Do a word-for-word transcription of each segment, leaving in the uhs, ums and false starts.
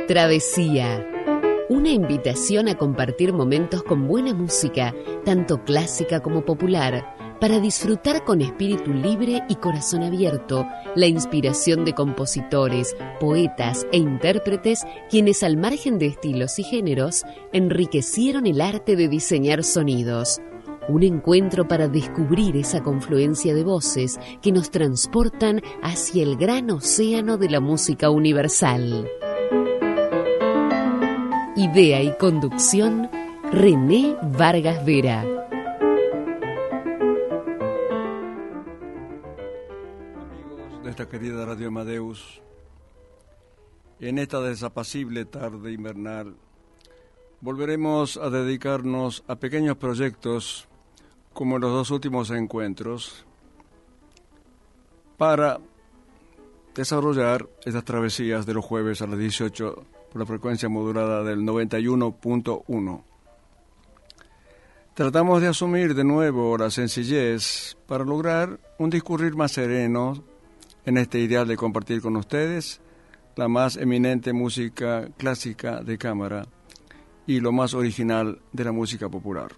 Travesía. Una invitación a compartir momentos con buena música, tanto clásica como popular, para disfrutar con espíritu libre y corazón abierto la inspiración de compositores, poetas e intérpretes quienes, al margen de estilos y géneros, enriquecieron el arte de diseñar sonidos. Un encuentro para descubrir esa confluencia de voces que nos transportan hacia el gran océano de la música universal. Idea y conducción, René Vargas Vera. Amigos de esta querida Radio Amadeus, en esta desapacible tarde invernal, volveremos a dedicarnos a pequeños proyectos como en los dos últimos encuentros para desarrollar estas travesías de los jueves a las dieciocho por la frecuencia modulada del noventa y uno punto uno. Tratamos de asumir de nuevo la sencillez para lograr un discurrir más sereno en este ideal de compartir con ustedes la más eminente música clásica de cámara y lo más original de la música popular.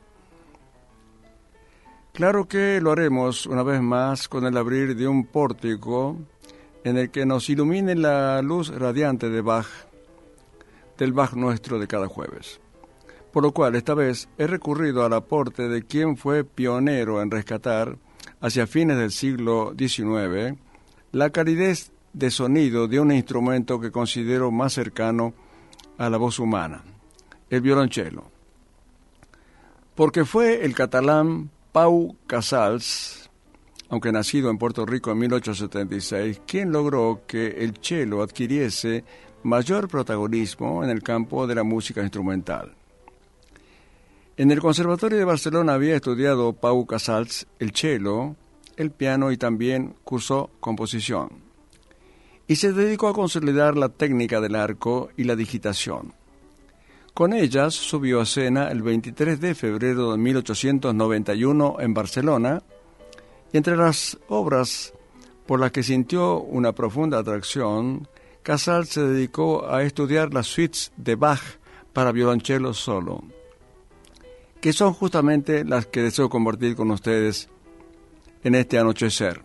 Claro que lo haremos una vez más con el abrir de un pórtico en el que nos ilumine la luz radiante de Bach, del Bach nuestro de cada jueves. Por lo cual, esta vez he recurrido al aporte de quien fue pionero en rescatar, hacia fines del siglo diecinueve, la calidez de sonido de un instrumento que considero más cercano a la voz humana, el violonchelo. Porque fue el catalán Pau Casals, aunque nacido en Puerto Rico en mil ochocientos setenta y seis, quien logró que el cello adquiriese mayor protagonismo en el campo de la música instrumental. En el Conservatorio de Barcelona había estudiado Pau Casals el cello, el piano y también cursó composición. Y se dedicó a consolidar la técnica del arco y la digitación. Con ellas subió a escena el veintitrés de febrero de mil ochocientos noventa y uno en Barcelona, y entre las obras por las que sintió una profunda atracción, Casals se dedicó a estudiar las suites de Bach para violonchelo solo, que son justamente las que deseo compartir con ustedes en este anochecer.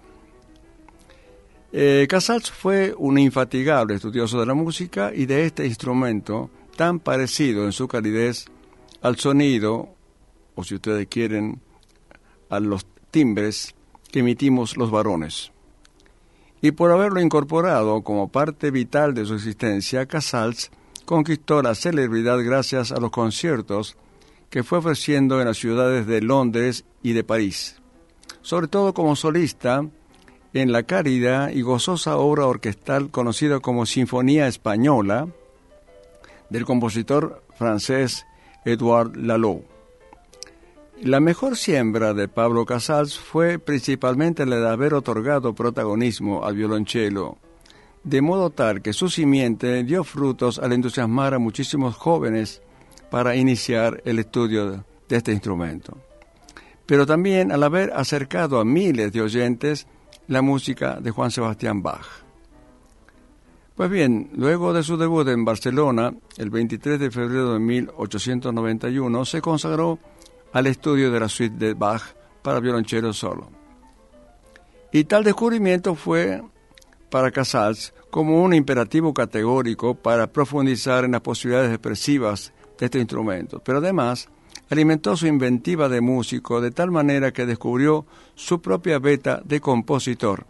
Eh, Casals fue un infatigable estudioso de la música y de este instrumento tan parecido en su calidez al sonido, o si ustedes quieren, a los timbres que emitimos los varones. Y por haberlo incorporado como parte vital de su existencia, Casals conquistó la celebridad gracias a los conciertos que fue ofreciendo en las ciudades de Londres y de París, sobre todo como solista en la cálida y gozosa obra orquestal conocida como Sinfonía Española del compositor francés Edouard Lalo. La mejor siembra de Pablo Casals fue principalmente la de haber otorgado protagonismo al violonchelo, de modo tal que su simiente dio frutos al entusiasmar a muchísimos jóvenes para iniciar el estudio de este instrumento, pero también al haber acercado a miles de oyentes la música de Juan Sebastián Bach. Pues bien, luego de su debut en Barcelona, el veintitrés de febrero de mil ochocientos noventa y uno, se consagró al estudio de la suite de Bach para violonchelo solo. Y tal descubrimiento fue para Casals como un imperativo categórico para profundizar en las posibilidades expresivas de este instrumento, pero además alimentó su inventiva de músico de tal manera que descubrió su propia beta de compositor.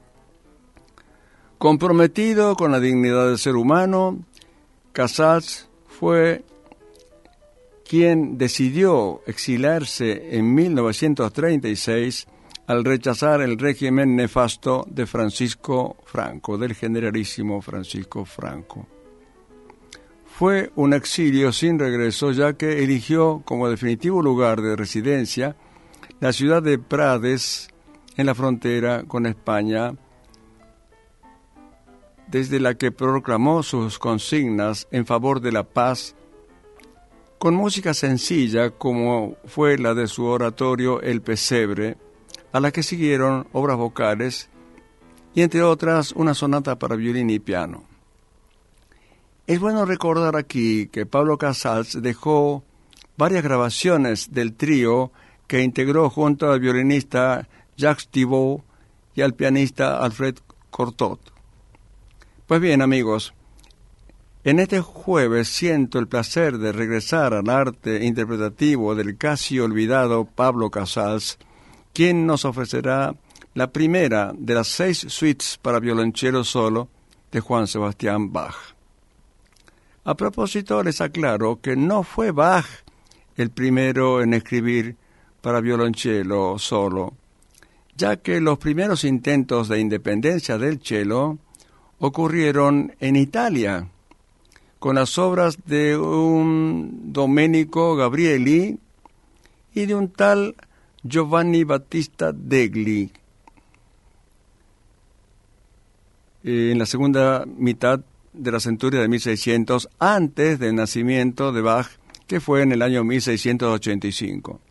Comprometido con la dignidad del ser humano, Casals fue quien decidió exiliarse en mil novecientos treinta y seis al rechazar el régimen nefasto de Francisco Franco, del generalísimo Francisco Franco. Fue un exilio sin regreso, ya que eligió como definitivo lugar de residencia la ciudad de Prades, en la frontera con España, desde la que proclamó sus consignas en favor de la paz, con música sencilla como fue la de su oratorio El Pesebre, a la que siguieron obras vocales y, entre otras, una sonata para violín y piano. Es bueno recordar aquí que Pablo Casals dejó varias grabaciones del trío que integró junto al violinista Jacques Thibault y al pianista Alfred Cortot. Pues bien, amigos, en este jueves siento el placer de regresar al arte interpretativo del casi olvidado Pablo Casals, quien nos ofrecerá la primera de las seis suites para violonchelo solo de Juan Sebastián Bach. A propósito, les aclaro que no fue Bach el primero en escribir para violonchelo solo, ya que los primeros intentos de independencia del cello ocurrieron en Italia, con las obras de un Domenico Gabrieli y de un tal Giovanni Battista Degli, en la segunda mitad de la centuria de mil seiscientos, antes del nacimiento de Bach, que fue en el año mil seiscientos ochenta y cinco.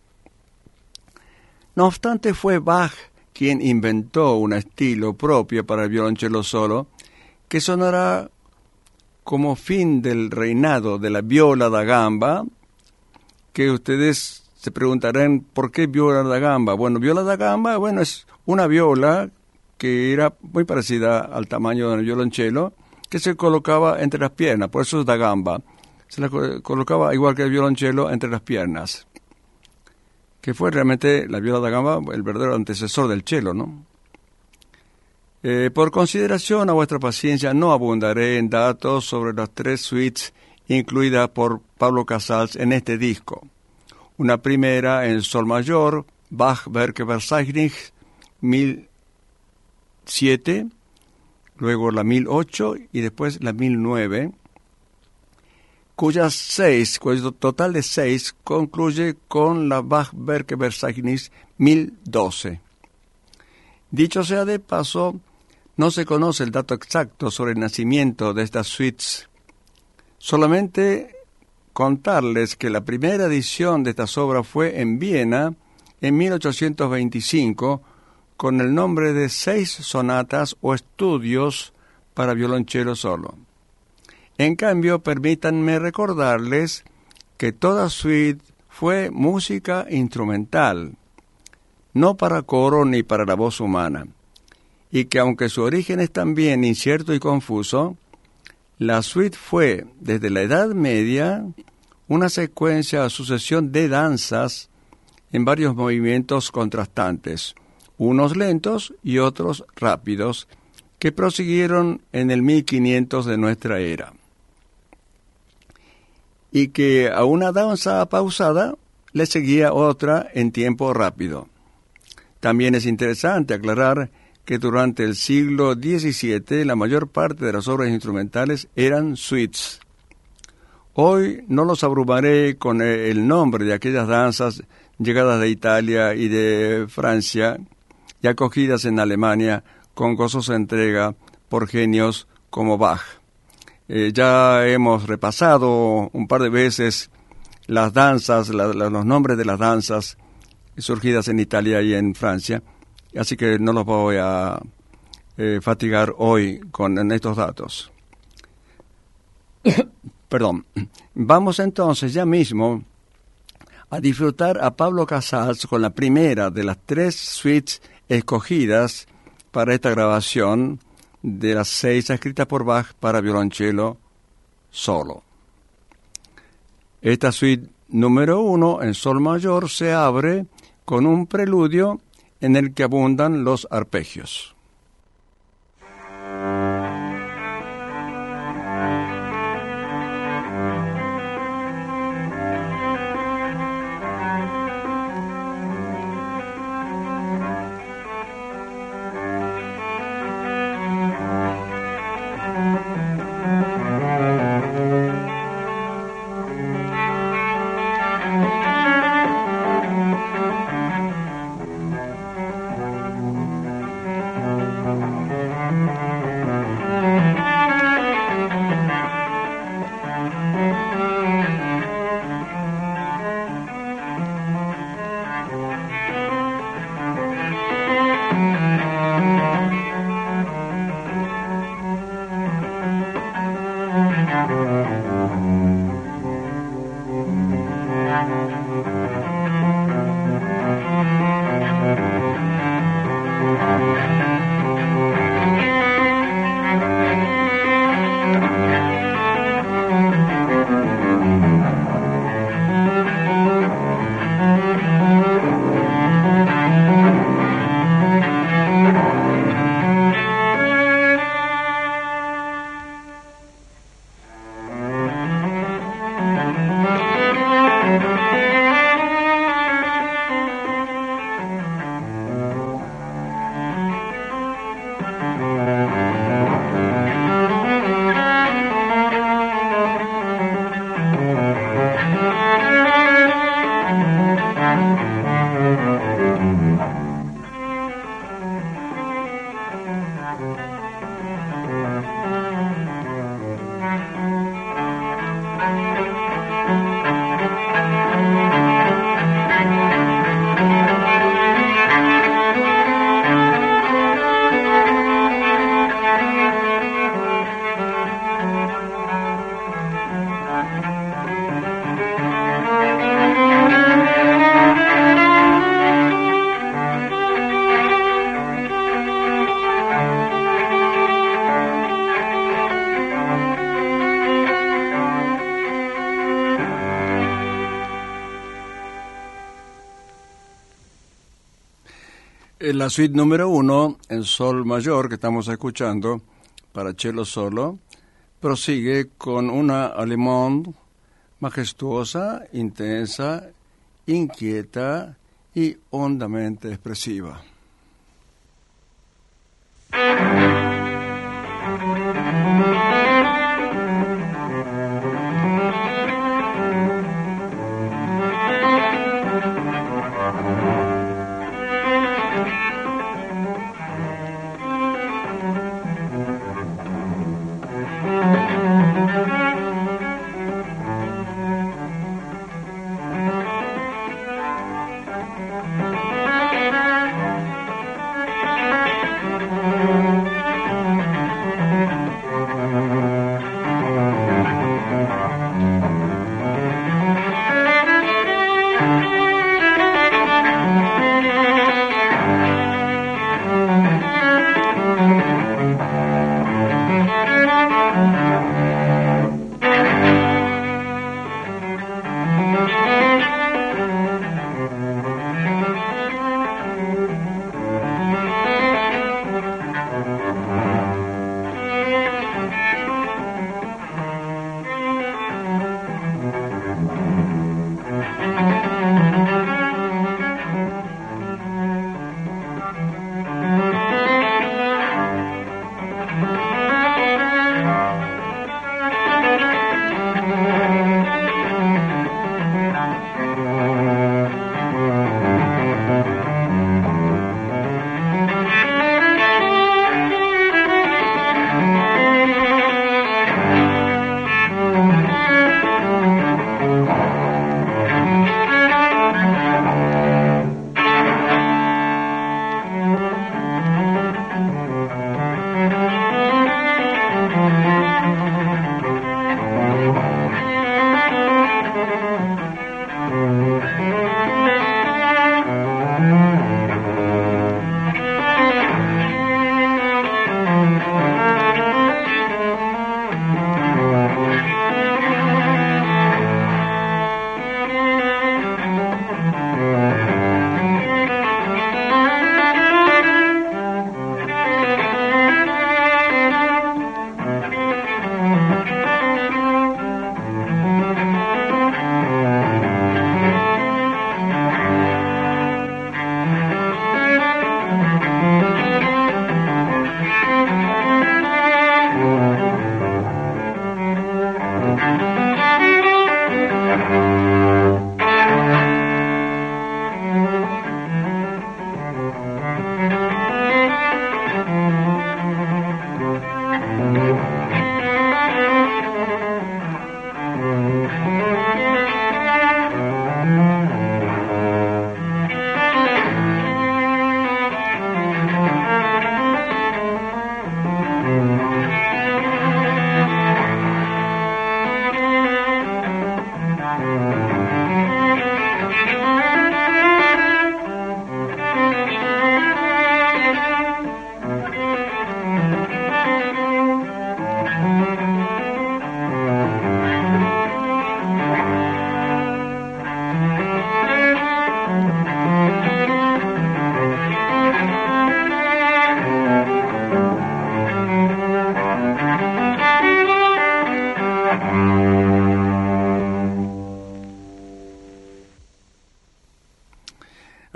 No obstante, fue Bach quien inventó un estilo propio para el violonchelo solo, que sonará como fin del reinado de la viola da gamba, que ustedes se preguntarán por qué viola da gamba. Bueno, viola da gamba, bueno, es una viola que era muy parecida al tamaño del violonchelo, que se colocaba entre las piernas, por eso es da gamba. Se la colocaba igual que el violonchelo entre las piernas, que fue realmente la viola da gamba el verdadero antecesor del cello, ¿no? Eh, por consideración a vuestra paciencia, no abundaré en datos sobre las tres suites incluidas por Pablo Casals en este disco. Una primera en sol mayor, Bach Werkverzeichnis mil siete, luego la mil ocho y después la mil nueve, cuyas seis, cuyo total de seis concluye con la Bach Werkverzeichnis mil doce. Dicho sea de paso, no se conoce el dato exacto sobre el nacimiento de estas suites. Solamente contarles que la primera edición de estas obras fue en Viena en mil ochocientos veinticinco con el nombre de Seis Sonatas o Estudios para violonchelo solo. En cambio, permítanme recordarles que toda suite fue música instrumental, no para coro ni para la voz humana, y que aunque su origen es también incierto y confuso, la suite fue, desde la Edad Media, una secuencia o sucesión de danzas en varios movimientos contrastantes, unos lentos y otros rápidos, que prosiguieron en el mil quinientos de nuestra era. Y que a una danza pausada le seguía otra en tiempo rápido. También es interesante aclarar que durante el siglo diecisiete la mayor parte de las obras instrumentales eran suites. Hoy no los abrumaré con el nombre de aquellas danzas llegadas de Italia y de Francia y acogidas en Alemania con gozosa entrega por genios como Bach. Eh, ya hemos repasado un par de veces las danzas, la, la, los nombres de las danzas surgidas en Italia y en Francia, así que no los voy a eh, fatigar hoy con en estos datos. Perdón. Vamos entonces ya mismo a disfrutar a Pablo Casals con la primera de las tres suites escogidas para esta grabación de las seis escritas por Bach para violonchelo solo. Esta suite número uno en sol mayor se abre con un preludio en el que abundan los arpegios. La suite número uno, en sol mayor, que estamos escuchando, para cello solo, prosigue con una allemande majestuosa, intensa, inquieta y hondamente expresiva.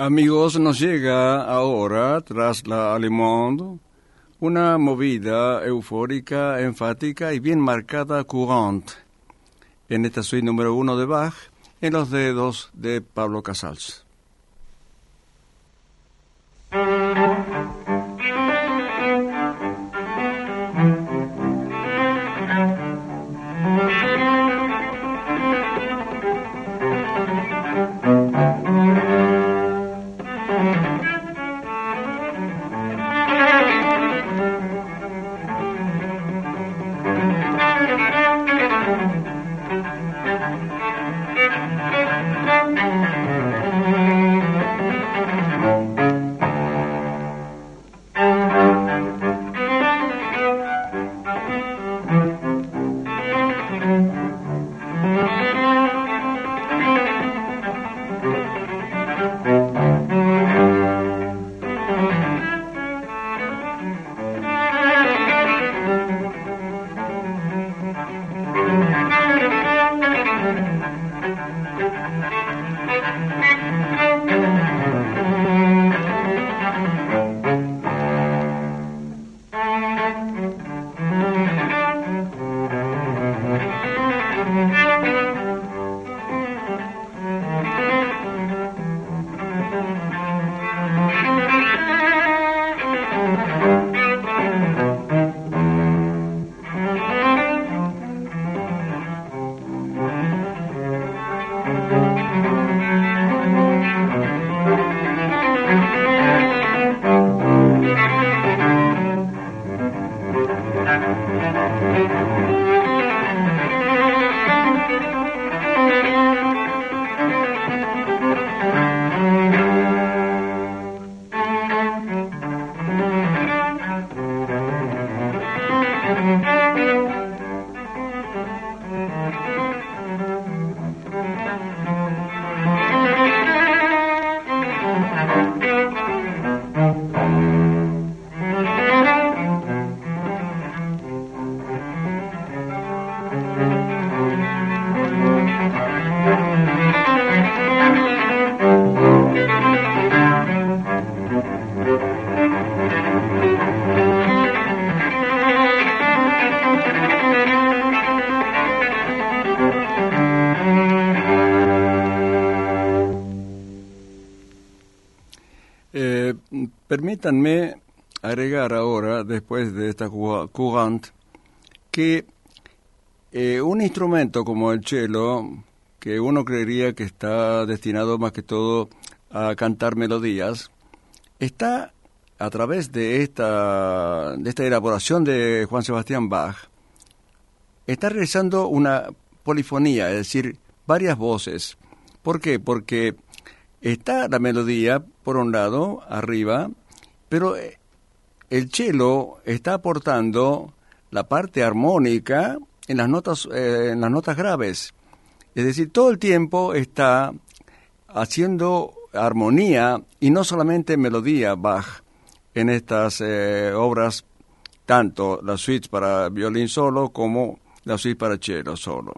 Amigos, nos llega ahora, tras la Allemande, una movida eufórica, enfática y bien marcada courante en esta suite número uno de Bach, en los dedos de Pablo Casals. Permítanme agregar ahora, después de esta courante, que eh, un instrumento como el cello, que uno creería que está destinado más que todo a cantar melodías, está a través de esta, de esta elaboración de Juan Sebastián Bach, está realizando una polifonía, es decir, varias voces. ¿Por qué? Porque está la melodía, por un lado, arriba, pero el cello está aportando la parte armónica en las notas, eh, en las notas graves. Es decir, todo el tiempo está haciendo armonía y no solamente melodía Bach en estas eh, obras, tanto las suites para violín solo como la suite para cello solo.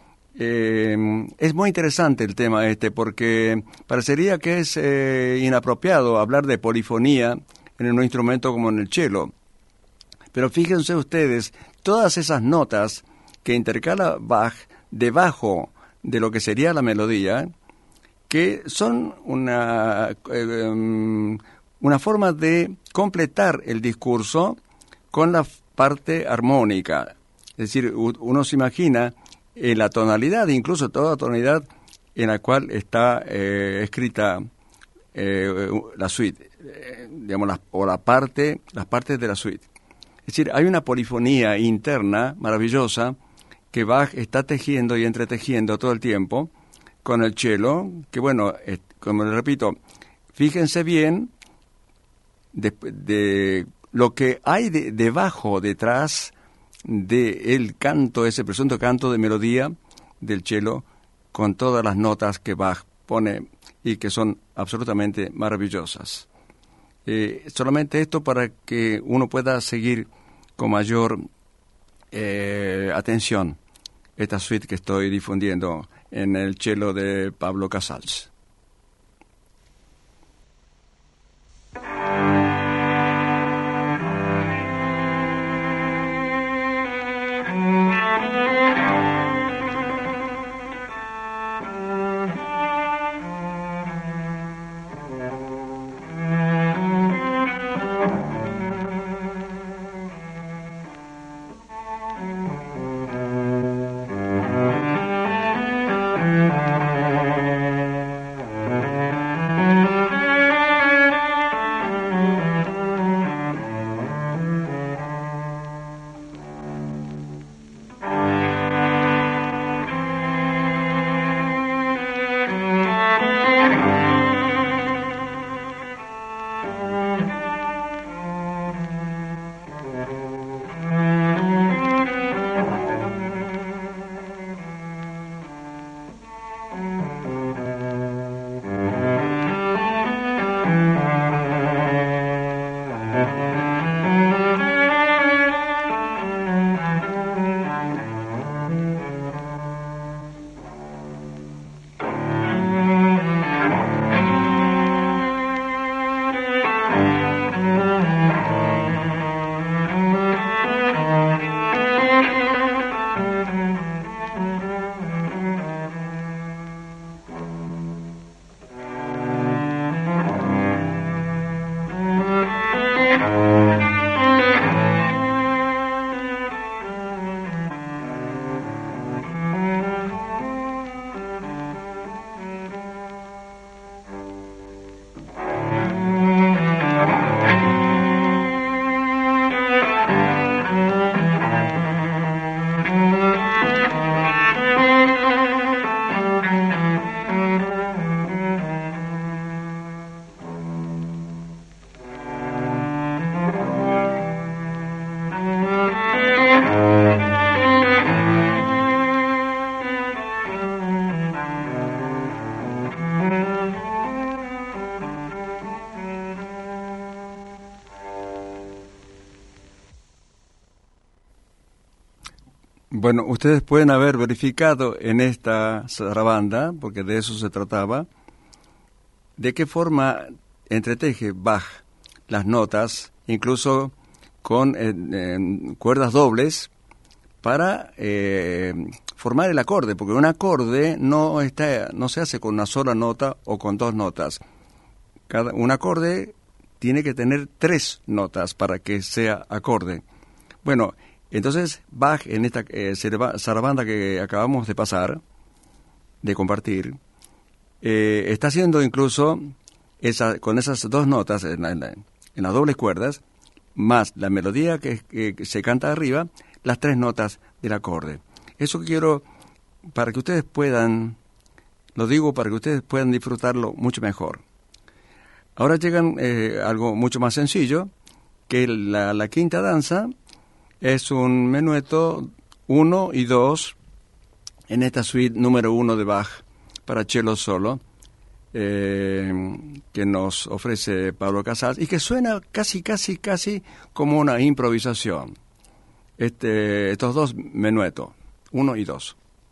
Eh, es muy interesante el tema este porque parecería que es eh, inapropiado hablar de polifonía en un instrumento como en el cello. Pero fíjense ustedes, todas esas notas que intercala Bach debajo de lo que sería la melodía, que son una, eh, um, una forma de completar el discurso con la parte armónica. Es decir, uno se imagina en la tonalidad, incluso toda tonalidad en la cual está eh, escrita eh, la suite, eh, digamos, la, o la parte, las partes de la suite. Es decir, hay una polifonía interna maravillosa que Bach está tejiendo y entretejiendo todo el tiempo con el cello, que bueno, eh, como le repito, fíjense bien de, de lo que hay de, debajo, detrás del canto, ese presunto canto de melodía del cello, con todas las notas que Bach pone y que son absolutamente maravillosas. Eh, solamente esto para que uno pueda seguir con mayor eh, atención esta suite que estoy difundiendo en el cello de Pablo Casals. Bueno, ustedes pueden haber verificado en esta sarabanda, porque de eso se trataba, de qué forma entreteje Bach las notas, incluso con eh, eh, cuerdas dobles, para eh, formar el acorde, porque un acorde no está, no se hace con una sola nota o con dos notas. Cada, un acorde tiene que tener tres notas para que sea acorde. Bueno, entonces Bach en esta eh, sarabanda que acabamos de pasar, de compartir, eh, está haciendo incluso esa, con esas dos notas en, la, en, la, en las dobles cuerdas, más la melodía que, que, que se canta arriba, las tres notas del acorde. Eso quiero, para que ustedes puedan, lo digo para que ustedes puedan disfrutarlo mucho mejor. Ahora llegan eh, algo mucho más sencillo, que la, la quinta danza es un menueto uno y dos en esta suite número uno de Bach para cello solo, eh, que nos ofrece Pablo Casals y que suena casi, casi, casi como una improvisación. Este, estos dos menuetos, uno y dos.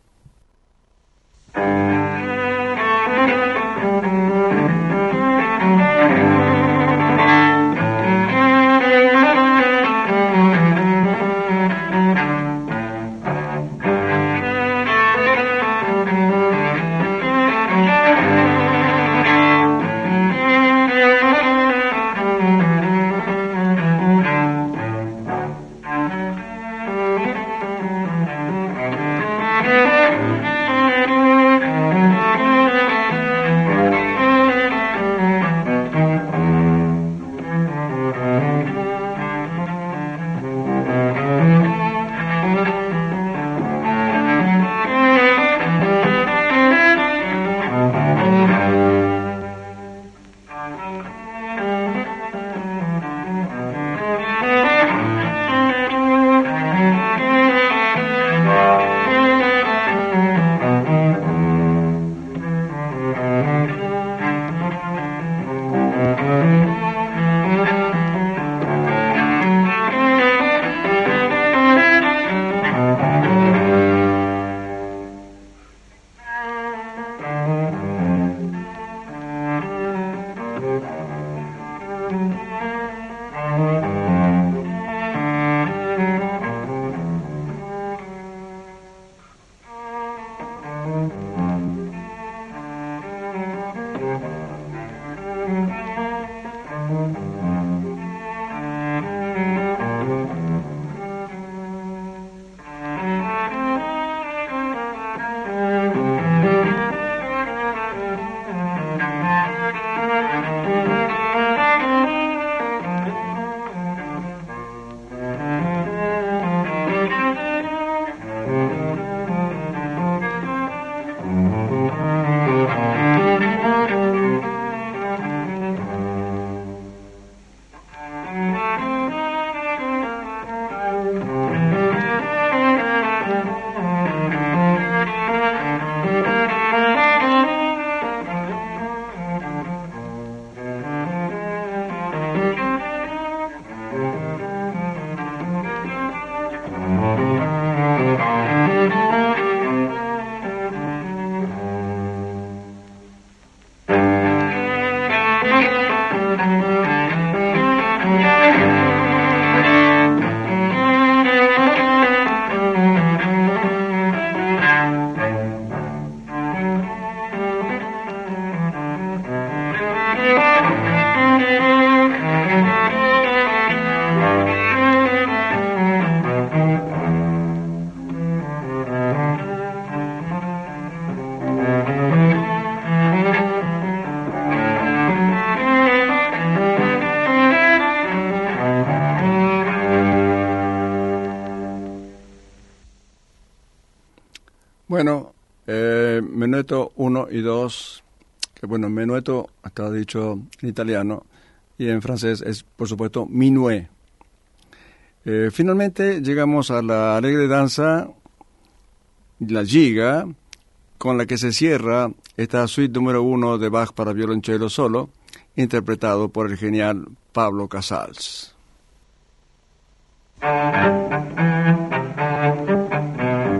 Bueno, eh, menueto uno y dos, que bueno, menueto está dicho en italiano y en francés es, por supuesto, minuet. Eh, finalmente llegamos a la alegre danza, la giga, con la que se cierra esta suite número uno de Bach para violonchelo solo, interpretado por el genial Pablo Casals.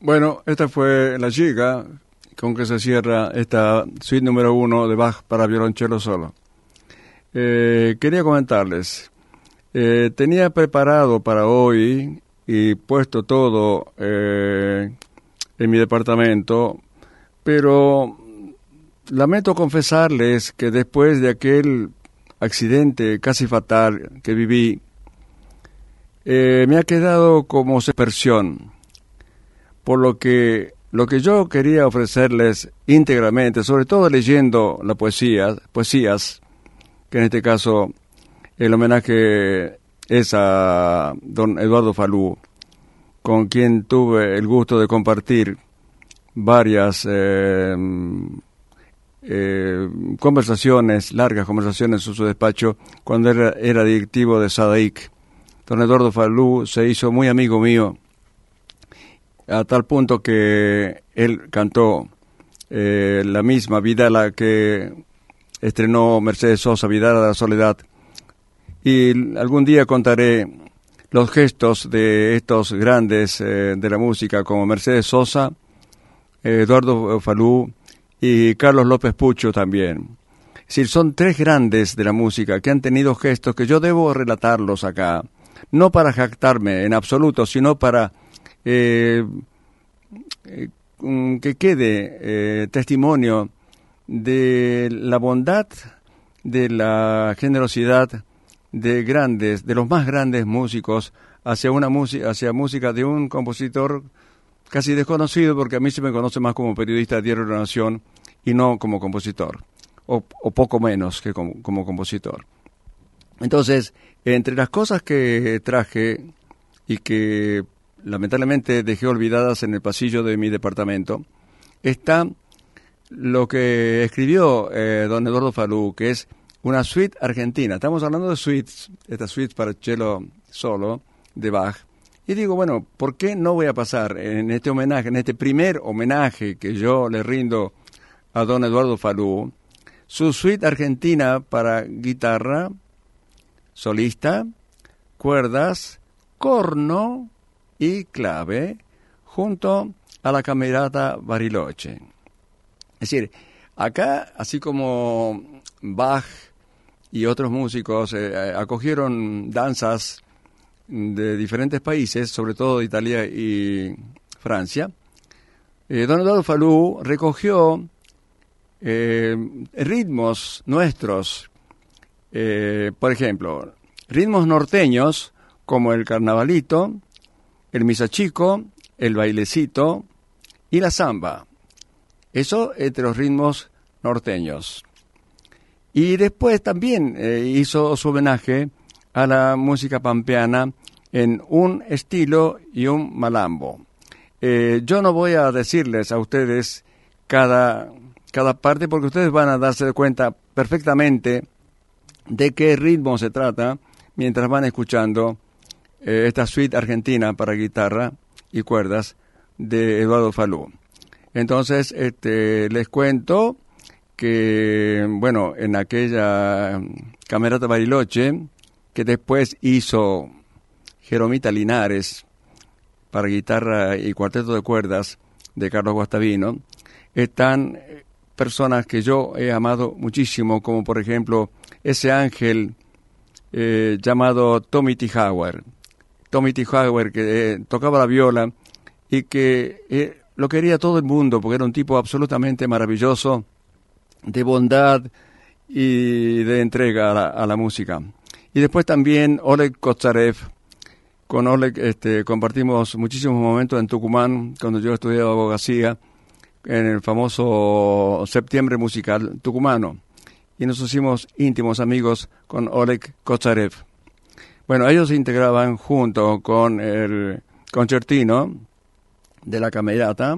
Bueno, esta fue la giga con que se cierra esta suite número uno de Bach para violonchelo solo. Eh, quería comentarles, eh, tenía preparado para hoy y puesto todo eh, en mi departamento, pero lamento confesarles que después de aquel accidente casi fatal que viví, eh, me ha quedado como suspensión, por lo que lo que yo quería ofrecerles íntegramente, sobre todo leyendo la poesía, poesías, que en este caso el homenaje es a don Eduardo Falú, con quien tuve el gusto de compartir varias eh, eh, conversaciones, largas conversaciones en su despacho, cuando era, era directivo de Sadaic. Don Eduardo Falú se hizo muy amigo mío, a tal punto que él cantó eh, la misma Vidala que estrenó Mercedes Sosa, Vidala de la Soledad. Y algún día contaré los gestos de estos grandes eh, de la música, como Mercedes Sosa, eh, Eduardo Falú y Carlos López Pucho también. Es decir, son tres grandes de la música que han tenido gestos que yo debo relatarlos acá, no para jactarme en absoluto, sino para Eh, eh, que quede eh, testimonio de la bondad, de la generosidad de grandes, de los más grandes músicos hacia una música, hacia música de un compositor casi desconocido, porque a mí se me conoce más como periodista de Diario de la Nación y no como compositor, o, o poco menos que como, como compositor. Entonces, entre las cosas que traje y que lamentablemente dejé olvidadas en el pasillo de mi departamento, está lo que escribió eh, don Eduardo Falú, que es una suite argentina. Estamos hablando de suites, esta suite para cello solo de Bach. Y digo, bueno, ¿por qué no voy a pasar en este homenaje, en este primer homenaje que yo le rindo a don Eduardo Falú, su suite argentina para guitarra, solista, cuerdas, corno y clave, junto a la Camerata Bariloche. Es decir, acá, así como Bach y otros músicos eh, acogieron danzas de diferentes países, sobre todo de Italia y Francia, eh, don Eduardo Falú recogió eh, ritmos nuestros, eh, por ejemplo, ritmos norteños como el carnavalito, el misachico, el bailecito y la samba. Eso entre los ritmos norteños. Y después también eh, hizo su homenaje a la música pampeana en un estilo y un malambo. Eh, yo no voy a decirles a ustedes cada, cada parte, porque ustedes van a darse cuenta perfectamente de qué ritmo se trata mientras van escuchando eh, esta suite argentina para guitarra y cuerdas de Eduardo Falú. Entonces, este, les cuento que, bueno, en aquella Camerata Bariloche, que después hizo Jeromita Linares para guitarra y cuarteto de cuerdas de Carlos Guastavino, están personas que yo he amado muchísimo, como por ejemplo ese ángel eh, llamado Tommy T. Howard. Tommy T. Howard, que eh, tocaba la viola y que eh, lo quería todo el mundo, porque era un tipo absolutamente maravilloso, de bondad y de entrega a la, a la música. Y después también Oleg Kotsarev. Con Oleg este, compartimos muchísimos momentos en Tucumán, cuando yo estudiaba abogacía, en el famoso Septiembre Musical tucumano. Y nos hicimos íntimos amigos con Oleg Kotsarev. Bueno, ellos se integraban junto con el concertino de la Camerata,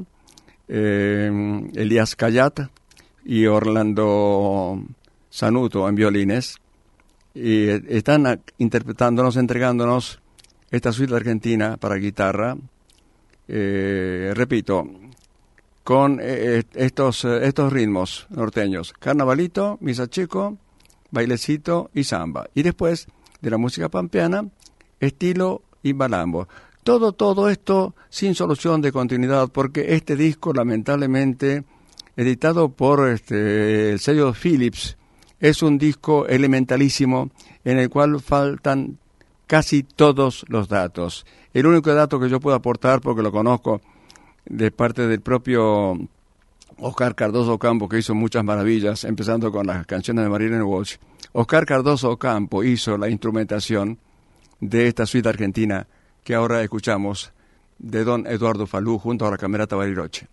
eh, Elías Cayat y Orlando Sanuto en violines, y están interpretándonos, entregándonos esta suite argentina para guitarra, eh, repito, con eh, estos, estos ritmos norteños: carnavalito, misa chico, bailecito y samba. Y después, de la música pampeana, estilo y malambo. todo, todo esto sin solución de continuidad, porque este disco, lamentablemente, editado por este, el sello Philips, es un disco elementalísimo en el cual faltan casi todos los datos. El único dato que yo puedo aportar, porque lo conozco de parte del propio Oscar Cardoso Ocampo, que hizo muchas maravillas, empezando con las canciones de Marilyn Walsh. Oscar Cardoso Ocampo hizo la instrumentación de esta suite argentina que ahora escuchamos, de don Eduardo Falú junto a la Camerata Bariloche.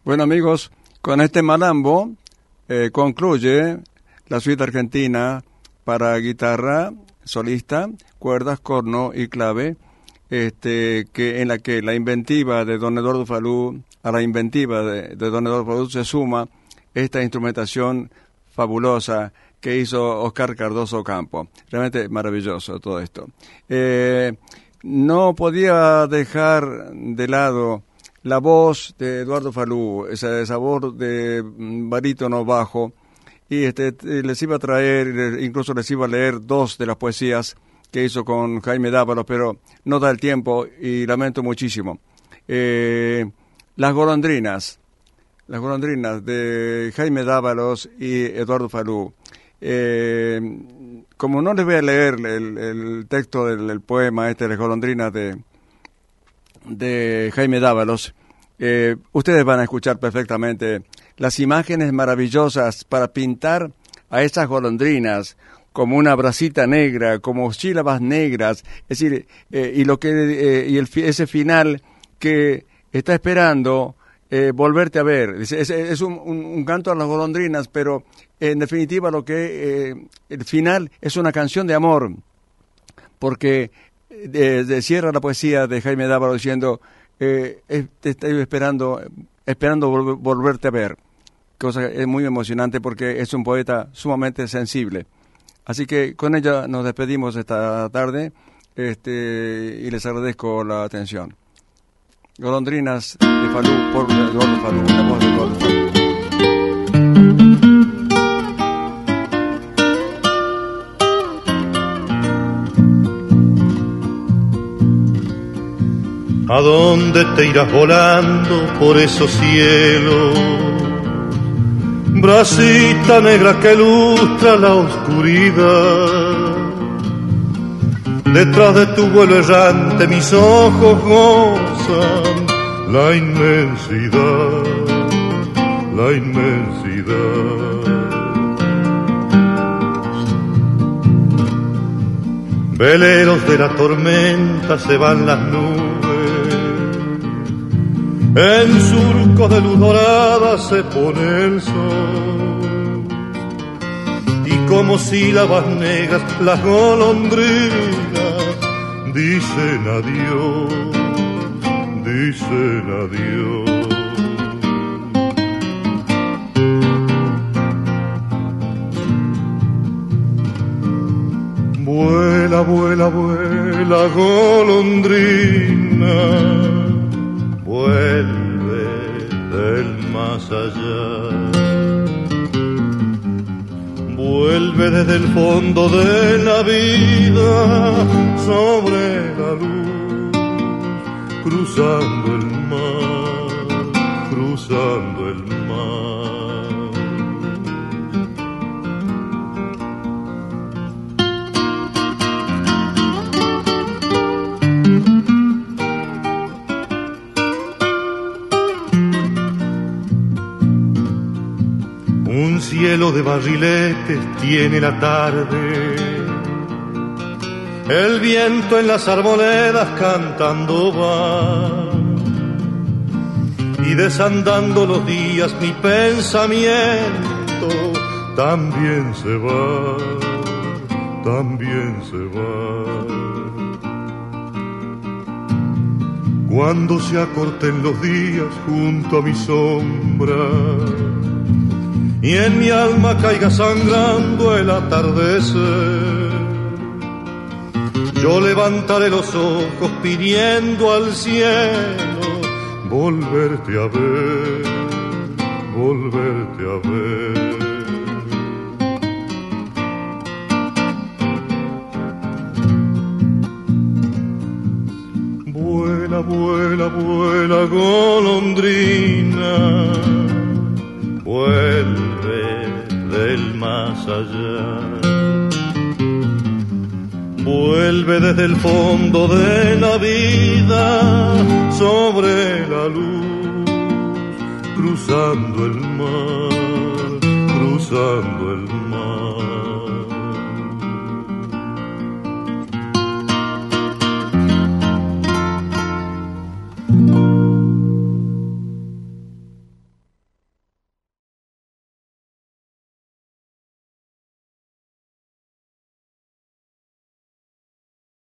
Bueno, amigos, con este malambo eh, concluye la suite argentina para guitarra solista, cuerdas, corno y clave, este, que en la que la inventiva de don Eduardo Falú, a la inventiva de, de don Eduardo Falú se suma esta instrumentación fabulosa que hizo Oscar Cardoso Campo. Realmente maravilloso todo esto. Eh, no podía dejar de lado la voz de Eduardo Falú, ese sabor de barítono bajo, y este les iba a traer, incluso les iba a leer dos de las poesías que hizo con Jaime Dávalos, pero no da el tiempo y lamento muchísimo. Eh, Las golondrinas, Las golondrinas de Jaime Dávalos y Eduardo Falú. Eh, como no les voy a leer el, el texto del, del poema este de Las golondrinas de, de Jaime Dávalos, eh, ustedes van a escuchar perfectamente las imágenes maravillosas para pintar a esas golondrinas como una bracita negra, como sílabas negras, es decir, eh, y lo que eh, y el, ese final que está esperando eh, volverte a ver. Es, es, es un, un, un canto a las golondrinas, pero en definitiva lo que eh, el final es una canción de amor, porque eh, de, cierra la poesía de Jaime Dávalos diciendo eh, te estoy esperando, esperando vol- volverte a ver, cosa que es muy emocionante porque es un poeta sumamente sensible. Así que con ella nos despedimos esta tarde este, y les agradezco la atención. Golondrinas de Falú, por Eduardo Falú, la voz de Eduardo Falú. ¿A dónde te irás volando por esos cielos? Bracita negra que ilustra la oscuridad. Detrás de tu vuelo errante mis ojos gozan la inmensidad, la inmensidad. Veleros de la tormenta se van las nubes, en surcos de luz dorada se pone el sol, y como sílabas negras las golondrinas dicen adiós, dicen adiós. Vuela, vuela, vuela, golondrina, vuelve del más allá. Vuelve desde el fondo de la vida sobre la luz, cruzando el mar, cruzando el mar. Un cielo de barriletes tiene la tarde, el viento en las arboledas cantando va, y desandando los días mi pensamiento también se va, también se va. Cuando se acorten los días junto a mi sombra y en mi alma caiga sangrando el atardecer, yo levantaré los ojos pidiendo al cielo volverte a ver, volverte a ver. Vuela, vuela, vuela, golondrina, vuelve del más allá. Vuelve desde el fondo de la vida sobre la luz, cruzando el mar, cruzando el mar.